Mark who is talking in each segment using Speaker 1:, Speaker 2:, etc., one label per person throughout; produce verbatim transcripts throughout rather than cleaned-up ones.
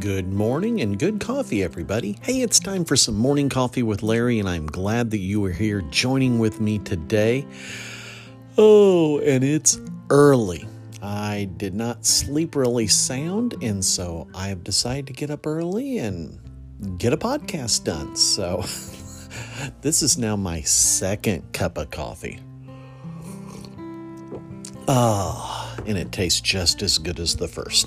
Speaker 1: Good morning and good coffee, everybody. Hey, it's time for some morning coffee with Larry, and I'm glad that you are here joining with me today. Oh, and it's early. I did not sleep really sound, and so I have decided to get up early and get a podcast done. So this is now my second cup of coffee. Ah, and it tastes just as good as the first.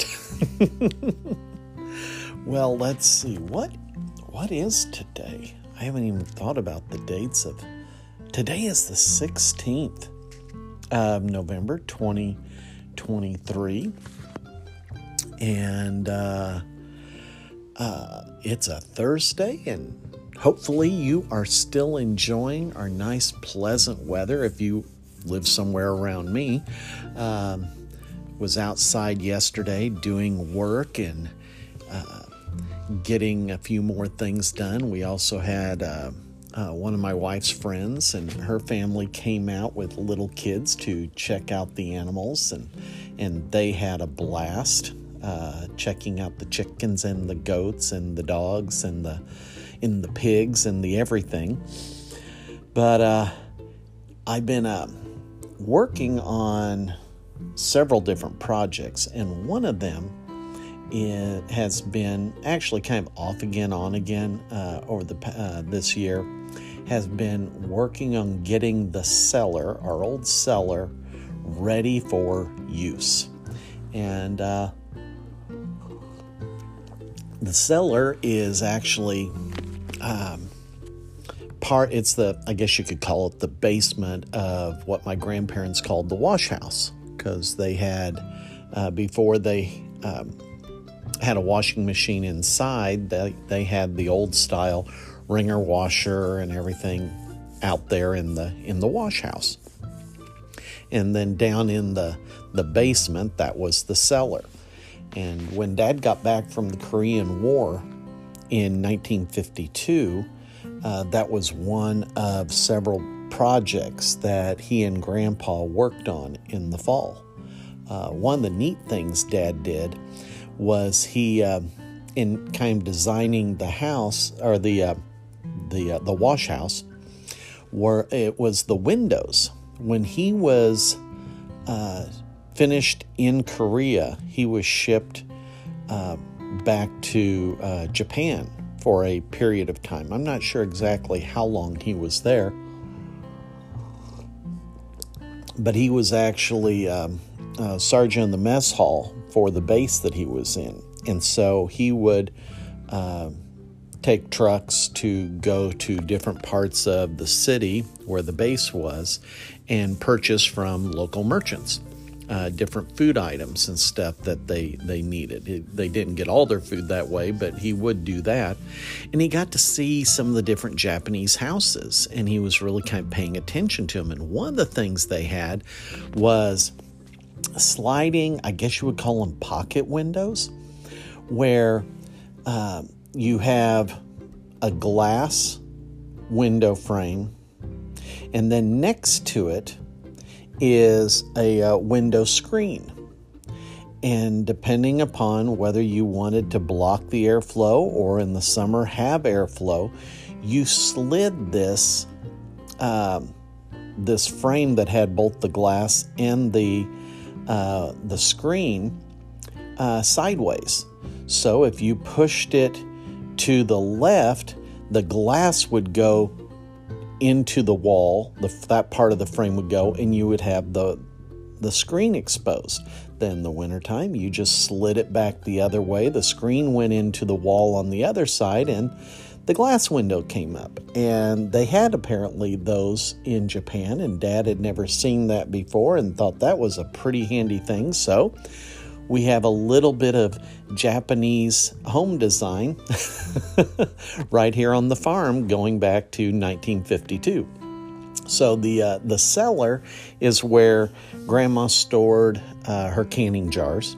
Speaker 1: Well, let's see. What what is today? I haven't even thought about the dates of... Today is the sixteenth of November, twenty twenty-three. And uh, uh, it's a Thursday, and hopefully you are still enjoying our nice, pleasant weather. If you live somewhere around me, um, was outside yesterday doing work and uh, getting a few more things done. We also had uh, uh, one of my wife's friends and her family came out with little kids to check out the animals, and and they had a blast uh, checking out the chickens and the goats and the dogs and the and the pigs and the everything. But uh, I've been uh, working on several different projects, and one of them it has been actually kind of off again, on again uh, over the uh, this year, has been working on getting the cellar, our old cellar, ready for use. And uh, the cellar is actually um, part, it's the, I guess you could call it the basement of what my grandparents called the wash house, because they had, uh, before they um, had a washing machine inside, they, they had the old style wringer washer and everything out there in the in the wash house. And then down in the the basement, that was the cellar. And when Dad got back from the Korean War in nineteen fifty-two, uh, that was one of several projects that he and Grandpa worked on in the fall. Uh, one of the neat things Dad did was he, uh, in kind of designing the house, or the uh, the uh, the wash house, where it was the windows. When he was uh, finished in Korea, he was shipped uh, back to uh, Japan for a period of time. I'm not sure exactly how long he was there, but he was actually um, uh, sergeant in the mess hall for the base that he was in. And so he would uh, take trucks to go to different parts of the city where the base was and purchase from local merchants uh, different food items and stuff that they, they needed. It, they didn't get all their food that way, but he would do that. And he got to see some of the different Japanese houses, and he was really kind of paying attention to them. And one of the things they had was sliding, I guess you would call them pocket windows, where uh, you have a glass window frame, and then next to it is a uh, window screen. And depending upon whether you wanted to block the airflow or in the summer have airflow, you slid this um, this frame that had both the glass and the uh, the screen uh, sideways. So if you pushed it to the left, the glass would go into the wall, the, that part of the frame would go, and you would have the the screen exposed. Then in the wintertime, you just slid it back the other way. The screen went into the wall on the other side, and the glass window came up. And they had apparently those in Japan, and Dad had never seen that before and thought that was a pretty handy thing. So we have a little bit of Japanese home design right here on the farm going back to nineteen fifty-two. So the uh, the cellar is where Grandma stored uh, her canning jars.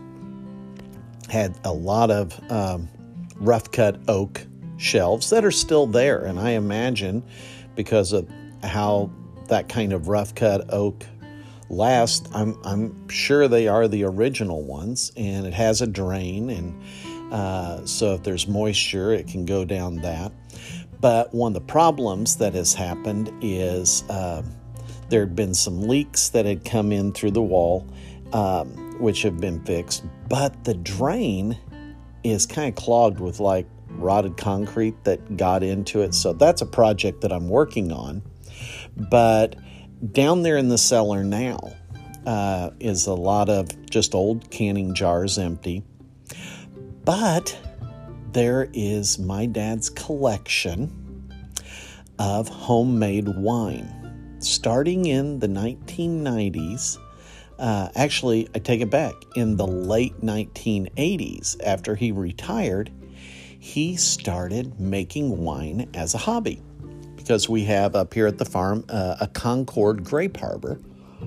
Speaker 1: Had a lot of um, rough-cut oak shelves that are still there, and I imagine because of how that kind of rough-cut oak last, I'm I'm sure they are the original ones, and it has a drain, and Uh, so if there's moisture, it can go down that. But one of the problems that has happened is uh, there had been some leaks that had come in through the wall, um, which have been fixed. But the drain is kind of clogged with like rotted concrete that got into it. So that's a project that I'm working on. But down there in the cellar now uh, is a lot of just old canning jars empty. But there is my dad's collection of homemade wine. Starting in the nineteen nineties, uh, actually, I take it back, in the late nineteen eighties, after he retired, he started making wine as a hobby. Because we have up here at the farm uh, a Concord grape harbor.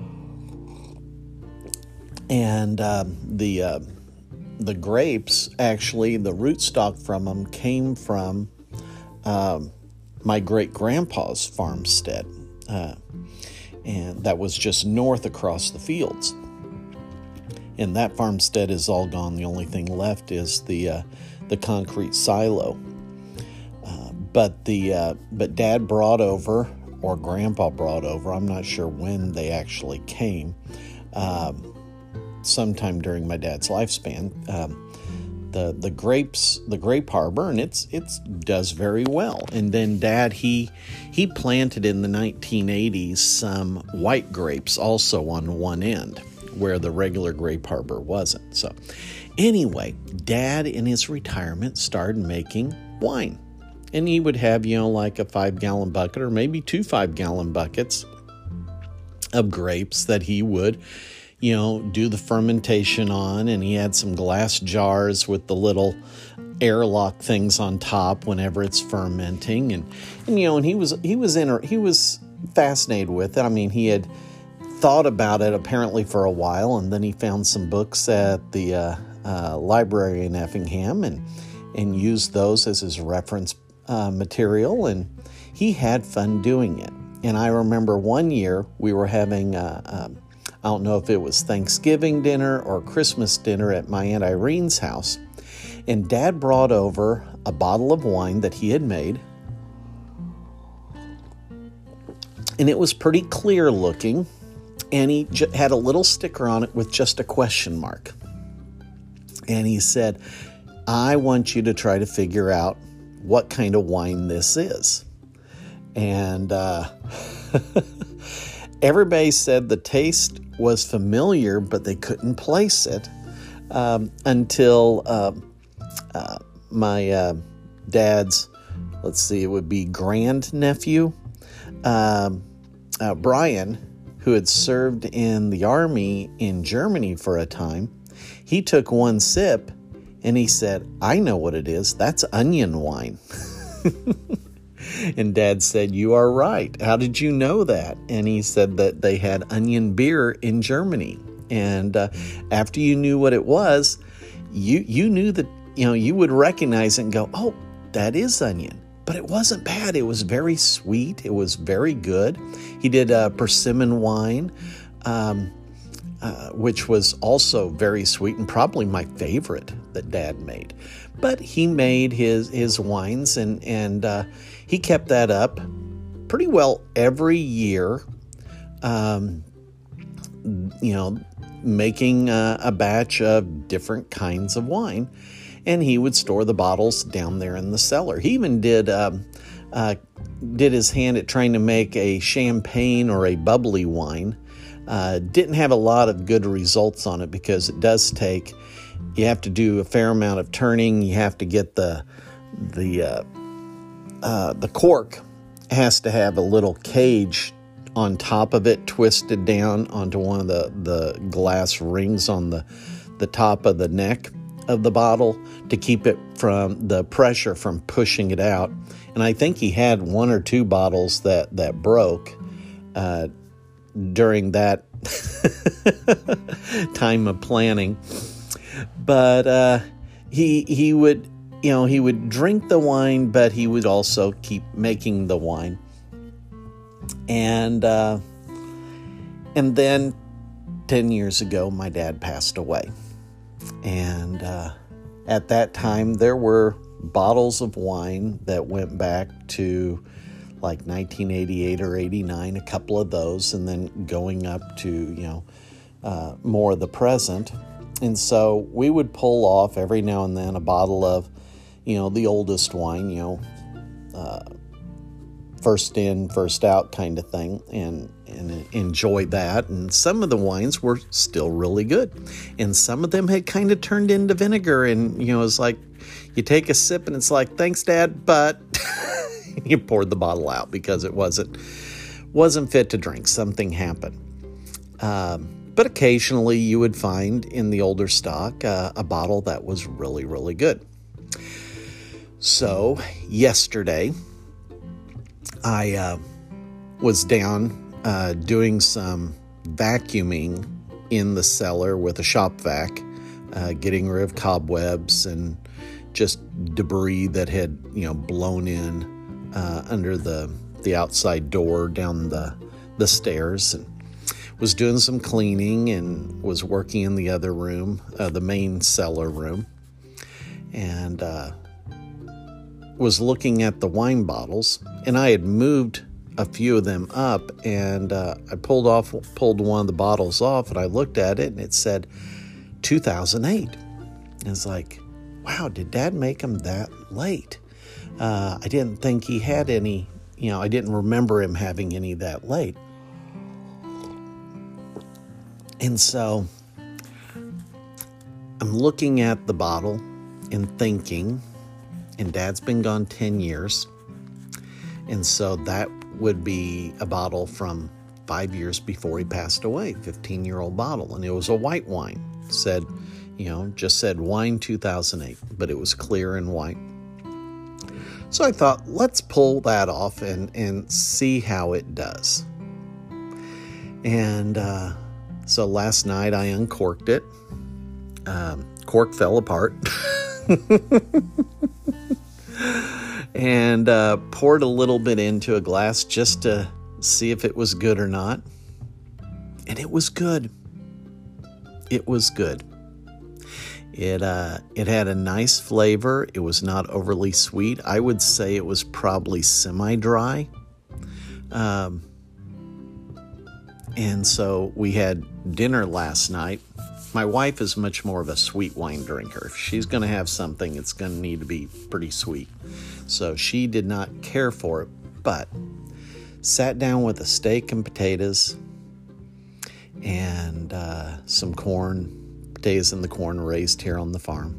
Speaker 1: And um, the... Uh, The grapes, actually, the rootstock from them came from um, my great-grandpa's farmstead. Uh, and that was just north across the fields. And that farmstead is all gone. The only thing left is the uh, the concrete silo. Uh, but the uh, but Dad brought over, or Grandpa brought over, I'm not sure when they actually came, um, sometime during my dad's lifespan, um, the the grapes, the grape harbor, and it's it's does very well. And then Dad, he he planted in the nineteen eighties some white grapes also on one end where the regular grape harbor wasn't. So anyway, Dad in his retirement started making wine, and he would have, you know, like a five gallon bucket or maybe two five gallon buckets of grapes that he would, you know, do the fermentation on, and he had some glass jars with the little airlock things on top whenever it's fermenting, and, and you know, and he was he was in he was fascinated with it. I mean, he had thought about it apparently for a while, and then he found some books at the uh, uh, library in Effingham, and and used those as his reference uh, material, and he had fun doing it. And I remember one year we were having a, a I don't know if it was Thanksgiving dinner or Christmas dinner at my Aunt Irene's house. And Dad brought over a bottle of wine that he had made. And it was pretty clear looking. And he j- had a little sticker on it with just a question mark. And he said, I want you to try to figure out what kind of wine this is. And uh, everybody said the taste was familiar, but they couldn't place it um, until uh, uh, my uh, dad's, let's see, it would be grandnephew, um, uh, Brian, who had served in the army in Germany for a time. He took one sip and he said, I know what it is. That's onion wine. And Dad said, you are right. How did you know that? And he said that they had onion beer in Germany. And uh, after you knew what it was, you you knew that, you know, you would recognize it and go, oh, that is onion. But it wasn't bad. It was very sweet. It was very good. He did a persimmon wine, um, uh, which was also very sweet and probably my favorite that Dad made. But he made his his wines, and and uh, he kept that up pretty well every year. Um, you know, making a, a batch of different kinds of wine, and he would store the bottles down there in the cellar. He even did um, uh, did his hand at trying to make a champagne or a bubbly wine. Uh, didn't have a lot of good results on it because it does take. You have to do a fair amount of turning. You have to get the the uh, uh, the cork has to have a little cage on top of it, twisted down onto one of the, the glass rings on the the top of the neck of the bottle to keep it from the pressure from pushing it out. And I think he had one or two bottles that that broke uh, during that time of planning. But uh, he he would, you know, he would drink the wine, but he would also keep making the wine. And uh, and then ten years ago, my dad passed away, and uh, at that time, there were bottles of wine that went back to like nineteen eighty-eight or eighty-nine, a couple of those, and then going up to, you know, uh, more of the present. And so we would pull off every now and then a bottle of, you know, the oldest wine, you know, uh, first in, first out kind of thing, and, and enjoy that. And some of the wines were still really good. And some of them had kind of turned into vinegar. And, you know, it's like you take a sip and it's like, thanks, Dad, but you poured the bottle out because it wasn't, wasn't fit to drink. Something happened. Um, but occasionally you would find in the older stock uh, a bottle that was really, really good. So yesterday, I uh, was down uh, doing some vacuuming in the cellar with a shop vac, uh, getting rid of cobwebs and just debris that had, you know, blown in uh, under the the outside door down the the stairs, and was doing some cleaning and was working in the other room, uh, the main cellar room, and uh, was looking at the wine bottles, and I had moved a few of them up, and uh, I pulled off, pulled one of the bottles off, and I looked at it, and it said two thousand eight. And it's like, wow, did Dad make them that late? Uh, I didn't think he had any, you know, I didn't remember him having any that late. And so I'm looking at the bottle and thinking, and Dad's been gone ten years. And so that would be a bottle from five years before he passed away, fifteen-year-old bottle. And it was a white wine. Said, you know, just said wine two thousand eight, but it was clear and white. So I thought, let's pull that off and, and see how it does. And uh, so last night I uncorked it. Um, cork fell apart. And uh, poured a little bit into a glass just to see if it was good or not. And it was good. It was good. It uh, it had a nice flavor. It was not overly sweet. I would say it was probably semi-dry. Um, and so we had dinner last night. My wife is much more of a sweet wine drinker. If she's going to have something, it's going to need to be pretty sweet. So she did not care for it, but sat down with a steak and potatoes and uh, some corn, potatoes and the corn raised here on the farm.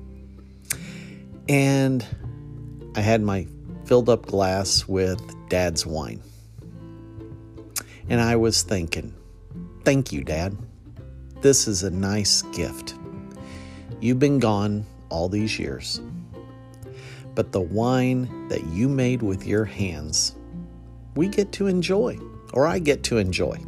Speaker 1: And I had my filled up glass with Dad's wine. And I was thinking, thank you, Dad. This is a nice gift. You've been gone all these years, but the wine that you made with your hands, we get to enjoy, or I get to enjoy.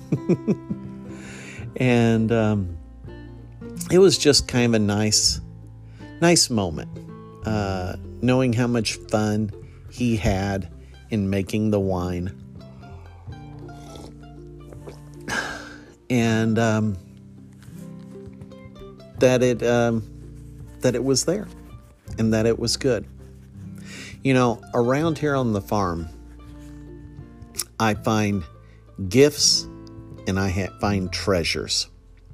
Speaker 1: And um, it was just kind of a nice, nice moment, uh, knowing how much fun he had in making the wine. And um, that it um, that it was there, and that it was good. You know, around here on the farm, I find gifts and I ha- find treasures.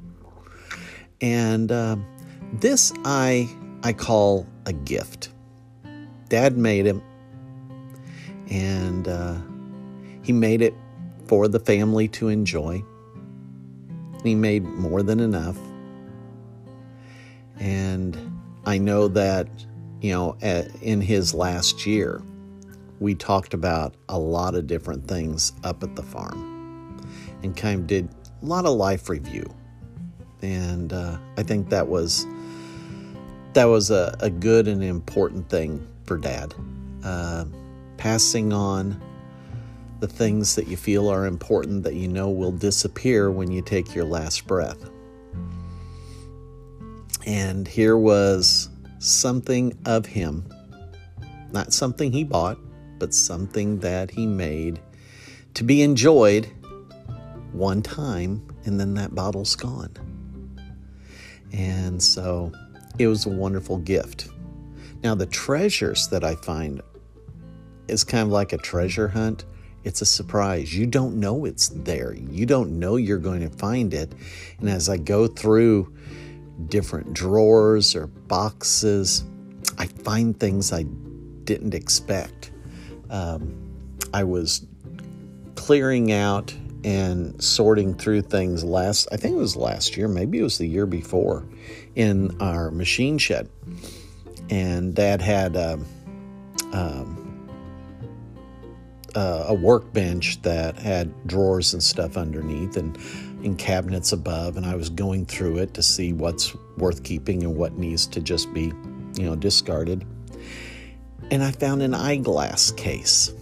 Speaker 1: And uh, this I I call a gift. Dad made him, and uh, he made it for the family to enjoy. He made more than enough. And I know that, you know, in his last year, we talked about a lot of different things up at the farm and kind of did a lot of life review. And uh, I think that was that was a, a good and important thing for Dad. Uh, passing on the things that you feel are important that you know will disappear when you take your last breath. And here was something of him, not something he bought, but something that he made to be enjoyed one time, and then that bottle's gone. And so it was a wonderful gift. Now, the treasures that I find is kind of like a treasure hunt. It's a surprise. You don't know it's there. You don't know you're going to find it. And as I go through different drawers or boxes, I find things I didn't expect. Um, I was clearing out and sorting through things last, I think it was last year, maybe it was the year before, in our machine shed. And Dad had um, um, uh, a workbench that had drawers and stuff underneath and, and cabinets above, and I was going through it to see what's worth keeping and what needs to just be, you know, discarded. And I found an eyeglass case.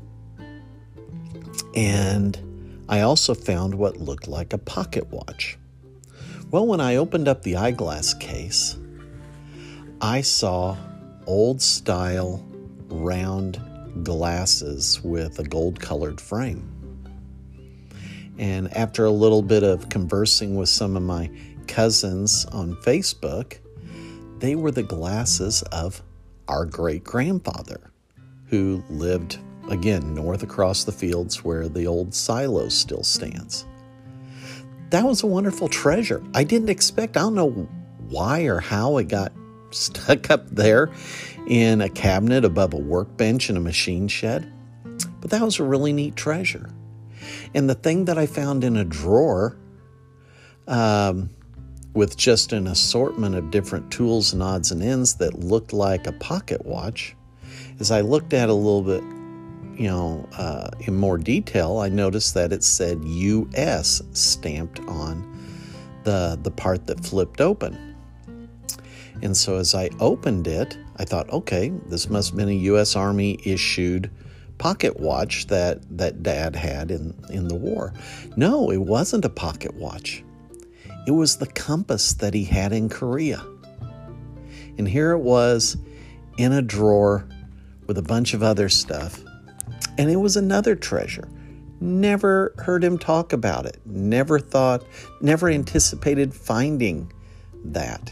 Speaker 1: And I also found what looked like a pocket watch. Well, when I opened up the eyeglass case, I saw old-style round glasses with a gold-colored frame. And after a little bit of conversing with some of my cousins on Facebook, they were the glasses of our great-grandfather, who lived, again, north across the fields where the old silo still stands. That was a wonderful treasure. I didn't expect, I don't know why or how it got stuck up there in a cabinet above a workbench in a machine shed, but that was a really neat treasure. And the thing that I found in a drawer um, with just an assortment of different tools and odds and ends that looked like a pocket watch, as I looked at it a little bit, you know, uh, in more detail, I noticed that it said U S stamped on the, the part that flipped open. And so as I opened it, I thought, okay, this must have been a U S Army issued pocket watch that, that Dad had in, in the war. No, it wasn't a pocket watch. It was the compass that he had in Korea. And here it was in a drawer with a bunch of other stuff. And it was another treasure. Never heard him talk about it. Never thought, never anticipated finding that.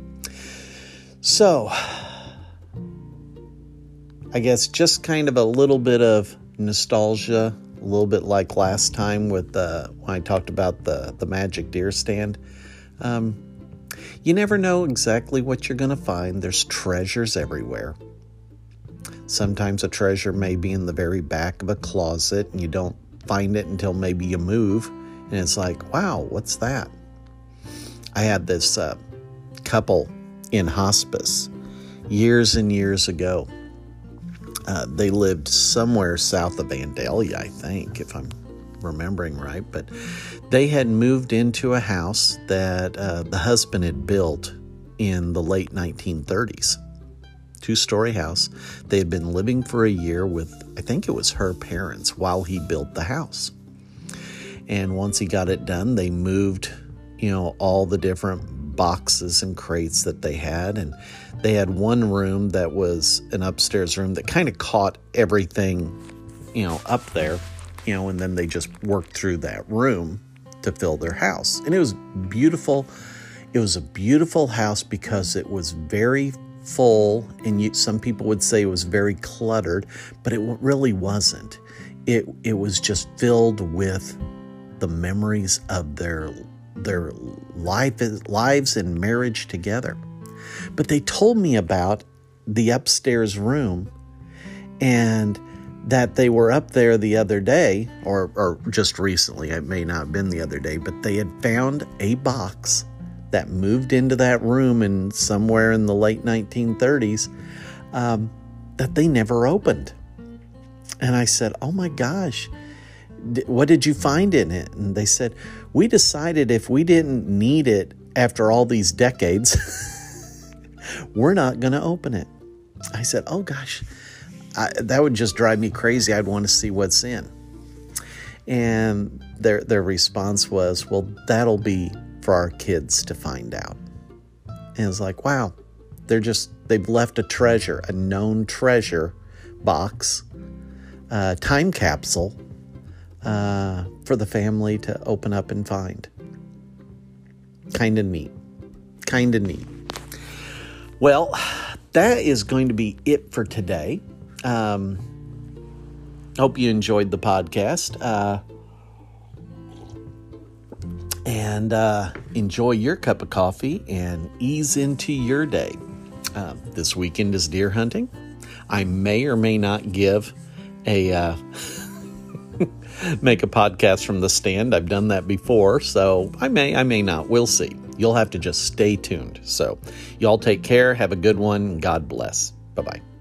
Speaker 1: So, I guess just kind of a little bit of nostalgia, a little bit like last time with uh, when I talked about the, the magic deer stand. Um, you never know exactly what you're going to find. There's treasures everywhere. Sometimes a treasure may be in the very back of a closet and you don't find it until maybe you move. And it's like, wow, what's that? I had this uh, couple in hospice years and years ago. Uh, they lived somewhere south of Vandalia, I think, if I'm remembering right. But they had moved into a house that uh, the husband had built in the late nineteen thirties. Two-story house. They had been living for a year with, I think it was her parents, while he built the house. And once he got it done, they moved, you know, all the different boxes and crates that they had. And they had one room that was an upstairs room that kind of caught everything, you know, up there, you know, and then they just worked through that room to fill their house. And it was beautiful. It was a beautiful house because it was very full, and you, some people would say it was very cluttered, but it really wasn't. It it was just filled with the memories of their their life, lives and marriage together. But they told me about the upstairs room, and that they were up there the other day, or or just recently. It may not have been the other day, but they had found a box that moved into that room in somewhere in the late nineteen thirties um, that they never opened. And I said, oh my gosh, what did you find in it? And they said, we decided if we didn't need it after all these decades, we're not going to open it. I said, oh gosh, I, that would just drive me crazy. I'd want to see what's in. And their their response was, well, that'll be for our kids to find out. And it's like, wow, they're just, they've left a treasure, a known treasure box, uh, time capsule uh, for the family to open up and find. Kind of neat. Kind of neat. Well, that is going to be it for today. Um, hope you enjoyed the podcast. Uh, and uh, enjoy your cup of coffee and ease into your day. Uh, this weekend is deer hunting. I may or may not give a uh, make a podcast from the stand. I've done that before, so I may, I may not. We'll see. You'll have to just stay tuned. So y'all take care. Have a good one. God bless. Bye-bye.